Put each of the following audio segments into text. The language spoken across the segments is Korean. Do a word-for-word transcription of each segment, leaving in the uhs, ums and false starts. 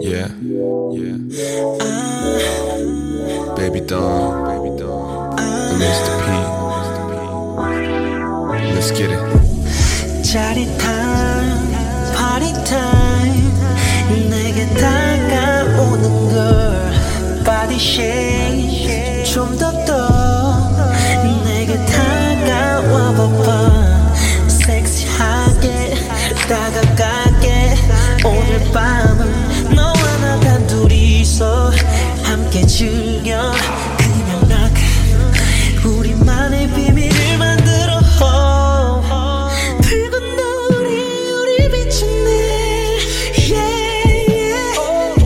Yeah, yeah. Baby Dawn, Baby Dawn, and Mister P. Let's get it. 짜릿한 party time 내게 다가오는 걸 body shake 좀 더 더 내게 다가와 봐봐 섹시하게 다가갈게 오늘 밤은 너와 나 단둘이서 함께 즐겨 그냥 락 우리만의 비밀을 만들어 붉은 노을이 우리 비추네 yeah, yeah.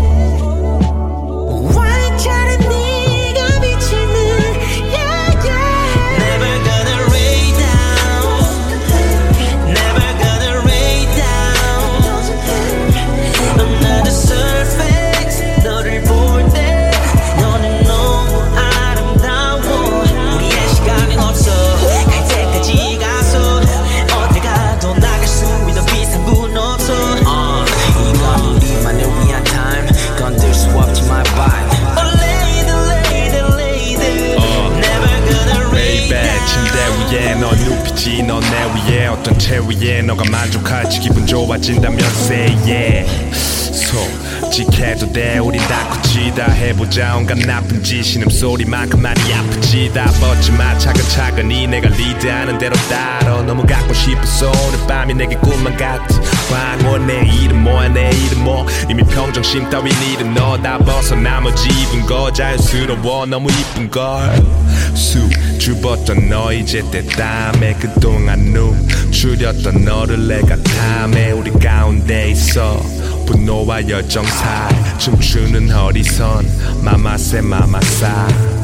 와인잔에 네가 비치는 yeah, yeah. Never gonna lay down Never gonna lay down Another surface 너를 볼 때 너는 너무 아름다워 우리의 시간은 없어 갈 때까지 가서 어딜 가도 나갈 수 있는 비상군 없어 uh, 이건 우리만을 위한 time 건들 수 없지 my vibe Oh lady lady lady Never gonna lay down 침대 위에 넌 눕히지 넌 내 위에 어떤 채 위에 너가 만족할지 기분 좋아진다면 say yeah 솔직해도 돼 우린 다 굳히다 해보자 온갖 나쁜 짓 신음소리만큼 많이 아프지 다 벗지마 차근차근히 내가 리드하는 대로 따라 너무 갖고 싶어서 오늘 밤이 내게 꿈만 같아 황홀 내 이름 뭐야 내 이름 뭐 이미 평정심 따윈 잃은 너 다 벗어 나머지 입은 거 자연스러워 너무 이쁜걸 수줍었던 너 이제 때 다음에 그동안 눈추렸던 너를 내가 탐해 우리 가운데 있어 분노와 열정 사이 춤추는 허리선 마마세 마마사